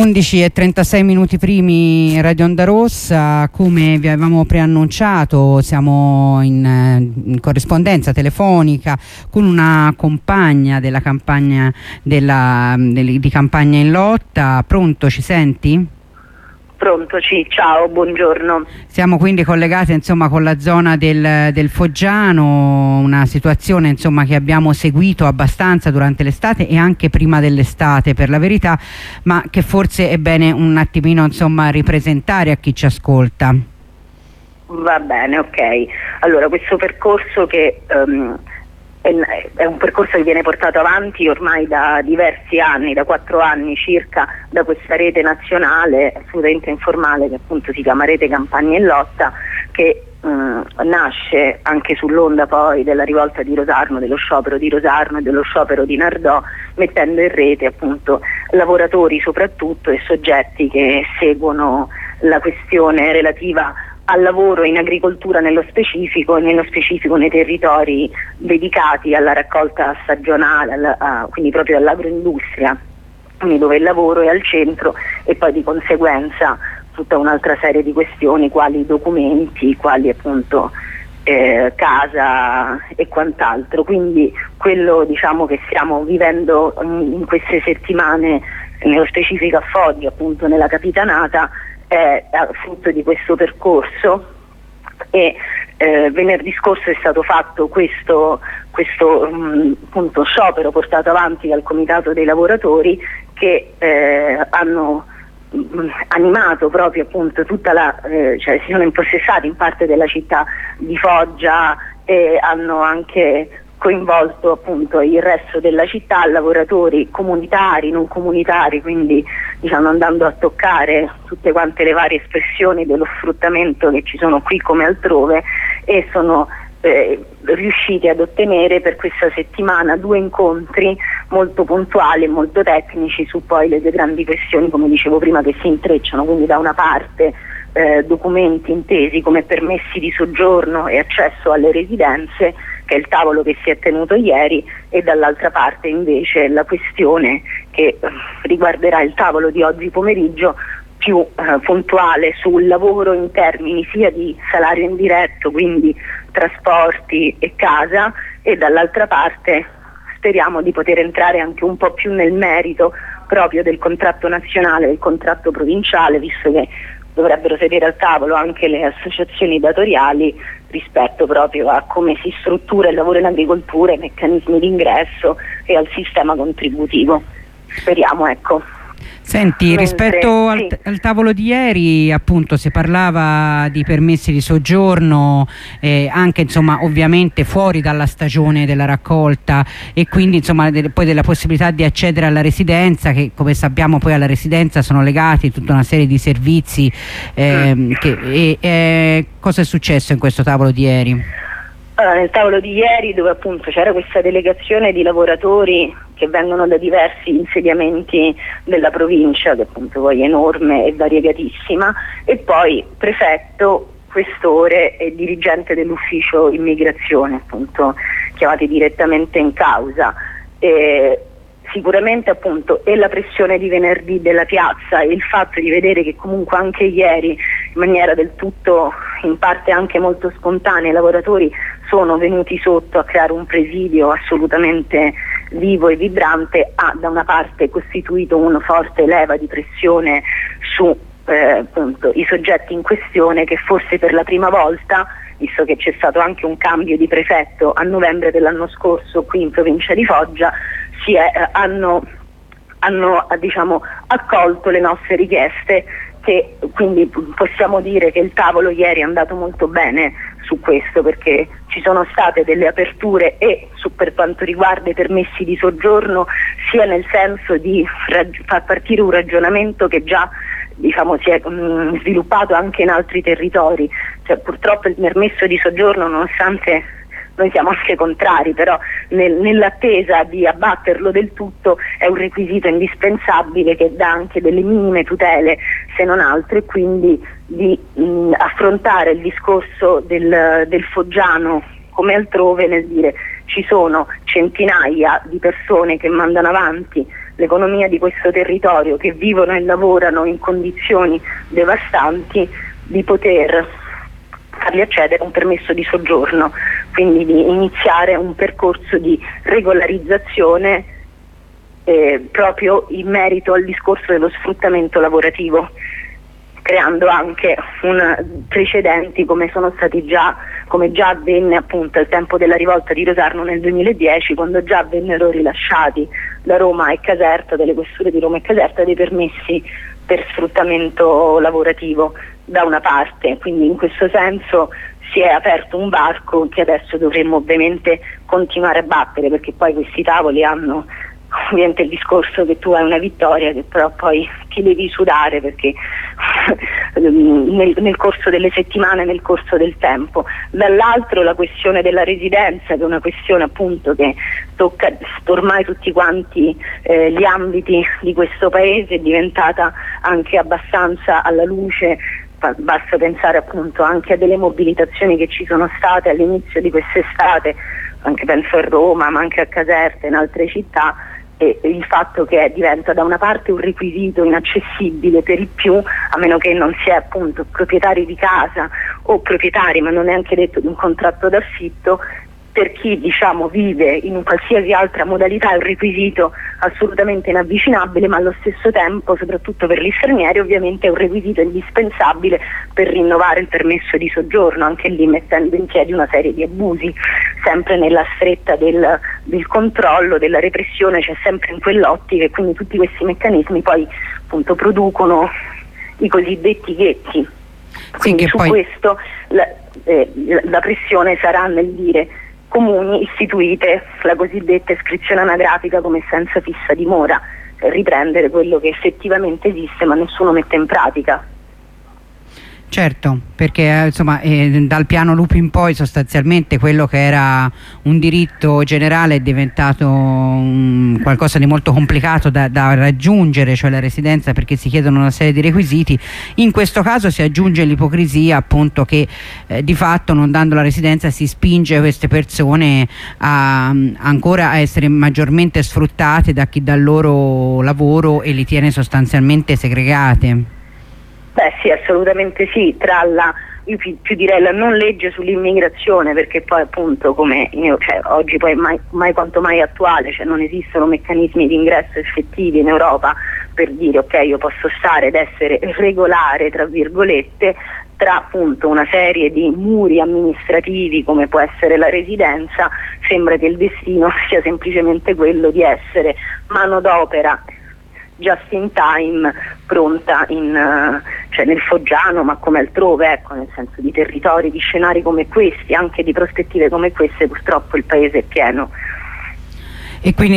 11:36 primi, Radio Onda Rossa. Come vi avevamo preannunciato, siamo in corrispondenza telefonica con una compagna della campagna di Campagna in Lotta. Pronto, ci senti? Pronto, sì, ciao, buongiorno. Siamo quindi collegati con la zona del Foggiano, una situazione che abbiamo seguito abbastanza durante l'estate e anche prima dell'estate, per la verità, ma che forse è bene un attimino ripresentare a chi ci ascolta. Va bene, ok. Allora, questo percorso che è un percorso che viene portato avanti ormai da diversi anni, da 4 anni circa, da questa rete nazionale assolutamente informale che appunto si chiama Rete Campagna in Lotta, che nasce anche sull'onda poi della rivolta di Rosarno, dello sciopero di Rosarno e dello sciopero di Nardò, mettendo in rete appunto lavoratori soprattutto e soggetti che seguono la questione relativa al lavoro in agricoltura nello specifico nei territori dedicati alla raccolta stagionale, quindi proprio all'agroindustria, quindi dove il lavoro è al centro, e poi di conseguenza tutta un'altra serie di questioni quali documenti, quali appunto casa e quant'altro. Quindi quello che stiamo vivendo in queste settimane, nello specifico a Foggia, appunto nella Capitanata, è frutto di questo percorso, e venerdì scorso è stato fatto questo appunto sciopero portato avanti dal Comitato dei Lavoratori, che hanno animato proprio appunto cioè si sono impossessati in parte della città di Foggia e hanno anche coinvolto appunto il resto della città, lavoratori comunitari, non comunitari, quindi andando a toccare tutte quante le varie espressioni dello sfruttamento che ci sono qui come altrove, e sono riusciti ad ottenere per questa settimana 2 incontri molto puntuali e molto tecnici su poi le 2 grandi questioni, come dicevo prima, che si intrecciano. Quindi da una parte documenti intesi come permessi di soggiorno e accesso alle residenze, che è il tavolo che si è tenuto ieri, e dall'altra parte invece la questione che riguarderà il tavolo di oggi pomeriggio, più puntuale sul lavoro in termini sia di salario indiretto, quindi trasporti e casa, e dall'altra parte speriamo di poter entrare anche un po' più nel merito proprio del contratto nazionale e del contratto provinciale, visto che dovrebbero sedere al tavolo anche le associazioni datoriali rispetto proprio a come si struttura il lavoro in agricoltura, i meccanismi di ingresso e al sistema contributivo. Speriamo, ecco. Senti, rispetto al tavolo di ieri, appunto, si parlava di permessi di soggiorno anche ovviamente fuori dalla stagione della raccolta, e quindi poi della possibilità di accedere alla residenza, che come sappiamo poi alla residenza sono legati tutta una serie di servizi. Cosa è successo in questo tavolo di ieri? Allora, nel tavolo di ieri, dove appunto c'era questa delegazione di lavoratori che vengono da diversi insediamenti della provincia, che appunto poi è enorme e variegatissima, e poi prefetto, questore e dirigente dell'ufficio immigrazione, appunto chiamati direttamente in causa. Sicuramente appunto e la pressione di venerdì della piazza e il fatto di vedere che comunque anche ieri, in maniera del tutto in parte anche molto spontanea, i lavoratori sono venuti sotto a creare un presidio assolutamente vivo e vibrante, ha da una parte costituito una forte leva di pressione su appunto i soggetti in questione, che forse per la prima volta, visto che c'è stato anche un cambio di prefetto a novembre dell'anno scorso qui in provincia di Foggia, hanno accolto le nostre richieste, che quindi possiamo dire che il tavolo ieri è andato molto bene su questo, perché ci sono state delle aperture per quanto riguarda i permessi di soggiorno, sia nel senso di far partire un ragionamento che già si è sviluppato anche in altri territori. Cioè, purtroppo il permesso di soggiorno, nonostante noi siamo anche contrari, però nell'attesa di abbatterlo del tutto è un requisito indispensabile che dà anche delle minime tutele, se non altro, e quindi di affrontare il discorso del foggiano come altrove, nel dire ci sono centinaia di persone che mandano avanti l'economia di questo territorio, che vivono e lavorano in condizioni devastanti, di poter farli accedere a un permesso di soggiorno, quindi di iniziare un percorso di regolarizzazione proprio in merito al discorso dello sfruttamento lavorativo, creando anche precedenti come già avvenne appunto al tempo della rivolta di Rosarno nel 2010, quando già vennero rilasciati da Roma e Caserta, delle questure di Roma e Caserta, dei permessi per sfruttamento lavorativo da una parte. Quindi in questo senso si è aperto un varco che adesso dovremmo ovviamente continuare a battere, perché poi questi tavoli hanno ovviamente il discorso che tu hai una vittoria che però poi ti devi sudare, perché nel corso delle settimane, nel corso del tempo. Dall'altro la questione della residenza, che è una questione appunto che tocca ormai tutti quanti gli ambiti di questo paese, è diventata anche abbastanza alla luce. Basta pensare appunto anche a delle mobilitazioni che ci sono state all'inizio di quest'estate, anche penso a Roma ma anche a Caserta e in altre città, e il fatto che diventa da una parte un requisito inaccessibile per i più, a meno che non si è appunto proprietari di casa o proprietari, ma non è anche detto di un contratto d'affitto. Per chi vive in un qualsiasi altra modalità è un requisito assolutamente inavvicinabile, ma allo stesso tempo, soprattutto per gli stranieri, ovviamente è un requisito indispensabile per rinnovare il permesso di soggiorno, anche lì mettendo in piedi una serie di abusi, sempre nella stretta del controllo, della repressione, c'è sempre in quell'ottica, e quindi tutti questi meccanismi poi appunto producono i cosiddetti ghetti. Quindi su questo la pressione sarà nel dire: comuni, istituite la cosiddetta iscrizione anagrafica come essenza fissa dimora, per riprendere quello che effettivamente esiste ma nessuno mette in pratica. Certo, perché dal piano Lupi in poi sostanzialmente quello che era un diritto generale è diventato qualcosa di molto complicato da raggiungere, cioè la residenza, perché si chiedono una serie di requisiti. In questo caso si aggiunge l'ipocrisia appunto che di fatto, non dando la residenza, si spinge queste persone ancora a essere maggiormente sfruttate da chi dà il loro lavoro e li tiene sostanzialmente segregate. Beh sì, assolutamente sì, io più direi la non legge sull'immigrazione, perché poi appunto oggi poi mai quanto mai attuale, non esistono meccanismi di ingresso effettivi in Europa per dire ok, io posso stare ed essere regolare tra virgolette tra appunto una serie di muri amministrativi come può essere la residenza. Sembra che il destino sia semplicemente quello di essere manodopera just in time, pronta nel Foggiano, ma come altrove, nel senso di territori, di scenari come questi, anche di prospettive come queste, purtroppo il paese è pieno. E quindi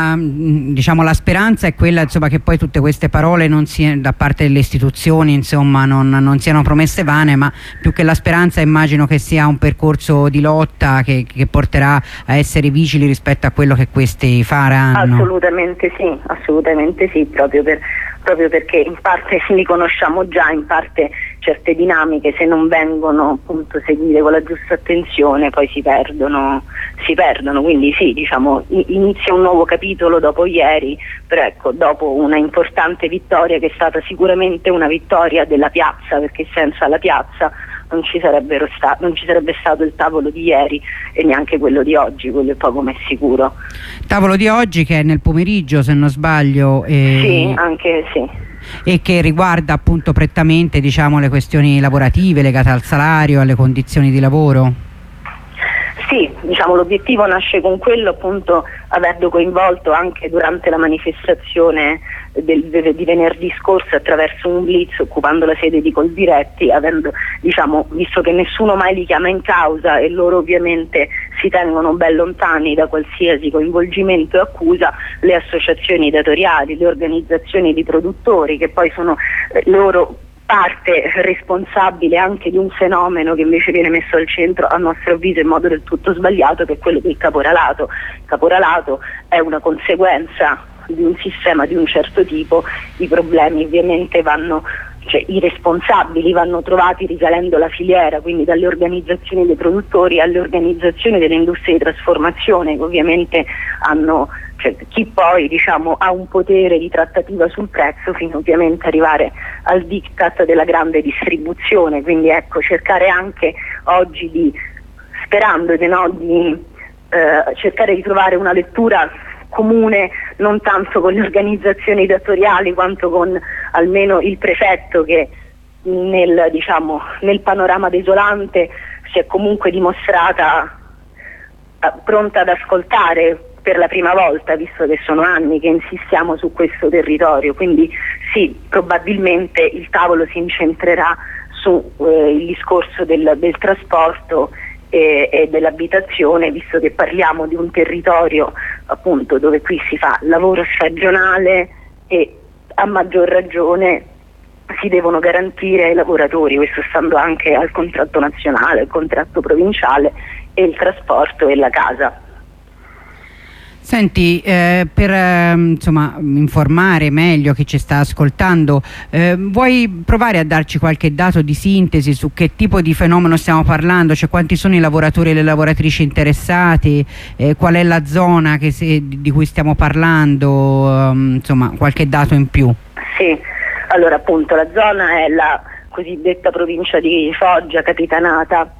la speranza è quella che poi tutte queste parole da parte delle istituzioni non siano promesse vane, ma più che la speranza immagino che sia un percorso di lotta che porterà a essere vigili rispetto a quello che questi faranno. Assolutamente sì, proprio perché in parte li conosciamo già, in parte certe dinamiche, se non vengono appunto seguite con la giusta attenzione, poi si perdono. Quindi sì, inizia un nuovo capitolo dopo ieri, però dopo una importante vittoria che è stata sicuramente una vittoria della piazza, perché senza la piazza non ci sarebbe stato il tavolo di ieri e neanche quello di oggi, quello è poco ma è sicuro. Tavolo di oggi che è nel pomeriggio, se non sbaglio. Sì, anche sì. E che riguarda appunto prettamente le questioni lavorative legate al salario, alle condizioni di lavoro. Sì, l'obiettivo nasce con quello, appunto, avendo coinvolto anche durante la manifestazione di venerdì scorso attraverso un blitz, occupando la sede di Coldiretti, visto che nessuno mai li chiama in causa e loro ovviamente si tengono ben lontani da qualsiasi coinvolgimento e accusa, le associazioni datoriali, le organizzazioni di produttori, che poi sono loro parte responsabile anche di un fenomeno che invece viene messo al centro, a nostro avviso in modo del tutto sbagliato, che è quello del caporalato. Il caporalato è una conseguenza di un sistema di un certo tipo, i problemi ovviamente vanno cioè, i responsabili vanno trovati risalendo la filiera, quindi dalle organizzazioni dei produttori alle organizzazioni delle industrie di trasformazione, che ovviamente hanno, cioè, chi poi diciamo ha un potere di trattativa sul prezzo, fino ovviamente arrivare al diktat della grande distribuzione. Quindi ecco, cercare anche oggi di, sperando di cercare di trovare una lettura comune, non tanto con le organizzazioni datoriali quanto con almeno il prefetto, che nel panorama desolante si è comunque dimostrata pronta ad ascoltare per la prima volta, visto che sono anni che insistiamo su questo territorio. Quindi sì, probabilmente il tavolo si incentrerà su il discorso del trasporto e dell'abitazione, visto che parliamo di un territorio appunto dove qui si fa lavoro stagionale e a maggior ragione si devono garantire ai lavoratori, questo stando anche al contratto nazionale, al contratto provinciale, e il trasporto e la casa. Senti, per insomma, informare meglio chi ci sta ascoltando, vuoi provare a darci qualche dato di sintesi su che tipo di fenomeno stiamo parlando, cioè quanti sono i lavoratori e le lavoratrici interessati, qual è la zona di cui stiamo parlando, insomma qualche dato in più? Sì, allora appunto la zona è la cosiddetta provincia di Foggia, Capitanata,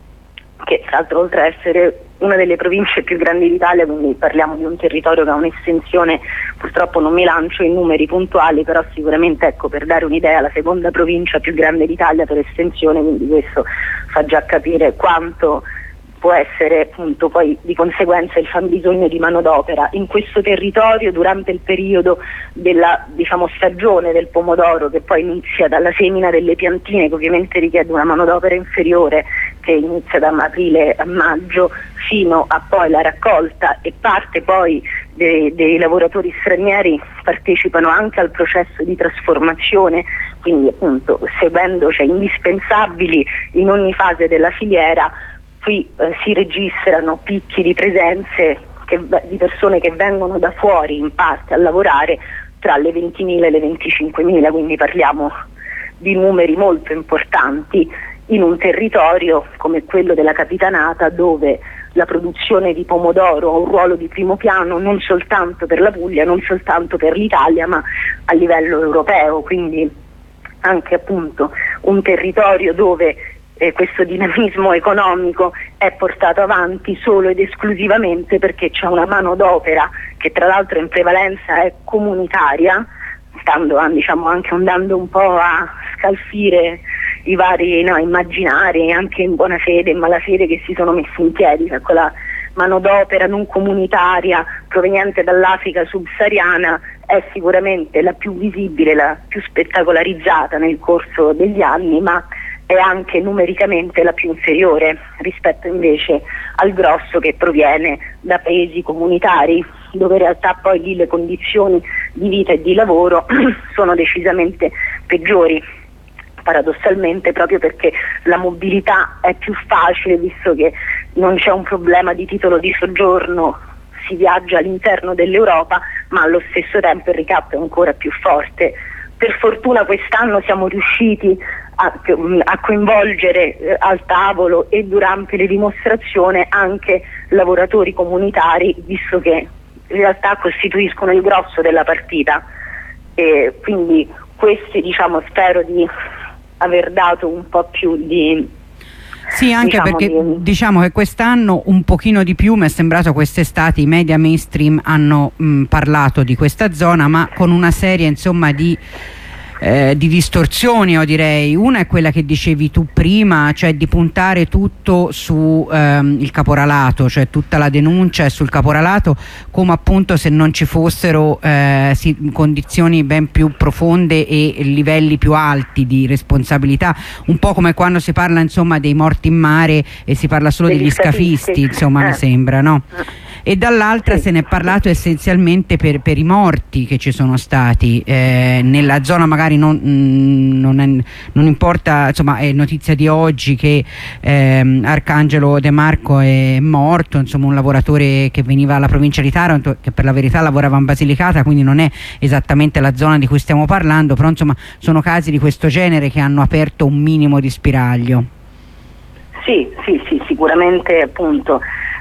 che tra l'altro oltre a essere una delle province più grandi d'Italia, quindi parliamo di un territorio che ha un'estensione, purtroppo non mi lancio in numeri puntuali, però sicuramente, ecco, per dare un'idea, la seconda provincia più grande d'Italia per estensione, quindi questo fa già capire quanto può essere appunto poi di conseguenza il fabbisogno di manodopera. In questo territorio durante il periodo della stagione del pomodoro, che poi inizia dalla semina delle piantine, che ovviamente richiede una manodopera inferiore, che inizia da aprile a maggio, fino a poi la raccolta, e parte poi dei lavoratori stranieri partecipano anche al processo di trasformazione, quindi appunto seguendo, cioè indispensabili in ogni fase della filiera. Qui si registrano picchi di presenze di persone che vengono da fuori in parte a lavorare tra le 20.000 e le 25.000, quindi parliamo di numeri molto importanti in un territorio come quello della Capitanata, dove la produzione di pomodoro ha un ruolo di primo piano non soltanto per la Puglia, non soltanto per l'Italia, ma a livello europeo. Quindi anche appunto un territorio dove questo dinamismo economico è portato avanti solo ed esclusivamente perché c'è una manodopera che tra l'altro in prevalenza è comunitaria, stando anche andando un po' a scalfire i vari immaginari, anche in buona fede e in malafede, che si sono messi in piedi, cioè quella manodopera non comunitaria proveniente dall'Africa subsahariana è sicuramente la più visibile, la più spettacolarizzata nel corso degli anni, ma è anche numericamente la più inferiore rispetto invece al grosso che proviene da paesi comunitari, dove in realtà poi lì le condizioni di vita e di lavoro sono decisamente peggiori, paradossalmente, proprio perché la mobilità è più facile, visto che non c'è un problema di titolo di soggiorno, si viaggia all'interno dell'Europa, ma allo stesso tempo il ricatto è ancora più forte. Per fortuna quest'anno siamo riusciti a coinvolgere al tavolo e durante le dimostrazioni anche lavoratori comunitari, visto che in realtà costituiscono il grosso della partita, e quindi questi spero di aver dato un po' più di... Sì, anche perché diciamo che quest'anno un pochino di più mi è sembrato, quest'estate i media mainstream hanno parlato di questa zona, ma con una serie insomma di distorsioni, io direi. Una è quella che dicevi tu prima, cioè di puntare tutto su il caporalato, cioè tutta la denuncia è sul caporalato, come appunto se non ci fossero condizioni ben più profonde e livelli più alti di responsabilità, un po' come quando si parla insomma dei morti in mare e si parla solo degli scafisti, insomma mi sembra, no? e dall'altra se ne è parlato essenzialmente per i morti che ci sono stati nella zona. Magari non importa, insomma è notizia di oggi che Arcangelo De Marco è morto, insomma un lavoratore che veniva dalla provincia di Taranto, che per la verità lavorava in Basilicata, quindi non è esattamente la zona di cui stiamo parlando, però insomma sono casi di questo genere che hanno aperto un minimo di spiraglio. Sì, sicuramente, appunto,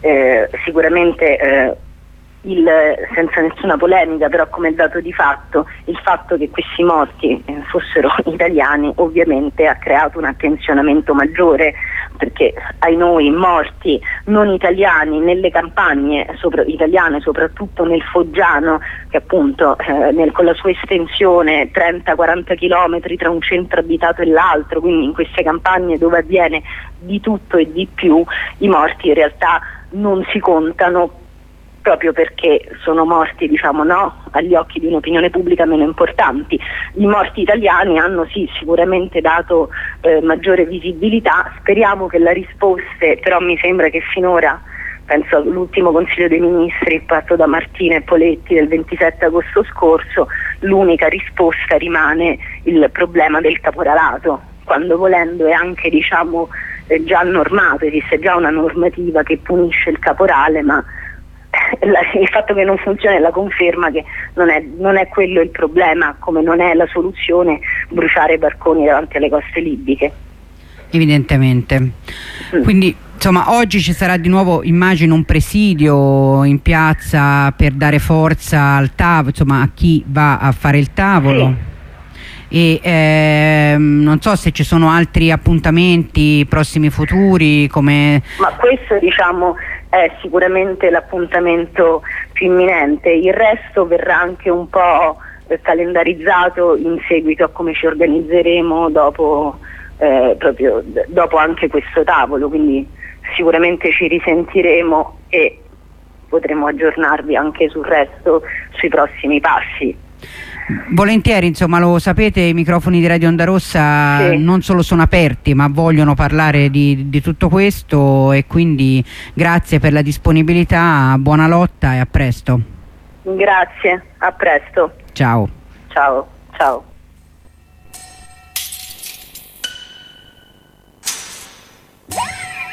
senza nessuna polemica, però come dato di fatto, il fatto che questi morti fossero italiani ovviamente ha creato un attenzionamento maggiore, perché ai noi morti non italiani nelle campagne italiane, soprattutto nel Foggiano, che appunto con la sua estensione 30-40 km tra un centro abitato e l'altro, quindi in queste campagne dove avviene di tutto e di più, i morti in realtà non si contano, proprio perché sono morti, diciamo, no, agli occhi di un'opinione pubblica meno importanti. I morti italiani hanno sicuramente dato maggiore visibilità. Speriamo che la risposta, però mi sembra che finora, penso all'ultimo Consiglio dei Ministri fatto da Martina e Poletti del 27 agosto scorso, l'unica risposta rimane il problema del caporalato, quando volendo è anche, diciamo, già normato, esiste già una normativa che punisce il caporale, ma il fatto che non funzioni è la conferma che non è quello il problema, come non è la soluzione bruciare barconi davanti alle coste libiche. Evidentemente. Quindi insomma oggi ci sarà di nuovo, immagino, un presidio in piazza per dare forza al tavolo, insomma a chi va a fare il tavolo. Sì. E non so se ci sono altri appuntamenti prossimi futuri, come... Ma questo, diciamo, è sicuramente l'appuntamento più imminente. Il resto verrà anche un po' calendarizzato in seguito a come ci organizzeremo dopo anche questo tavolo, quindi sicuramente ci risentiremo e potremo aggiornarvi anche sul resto, sui prossimi passi. Volentieri, insomma, lo sapete, i microfoni di Radio Onda Rossa non solo sono aperti, ma vogliono parlare di tutto questo, e quindi grazie per la disponibilità, buona lotta e a presto. Grazie, a presto. Ciao. Ciao.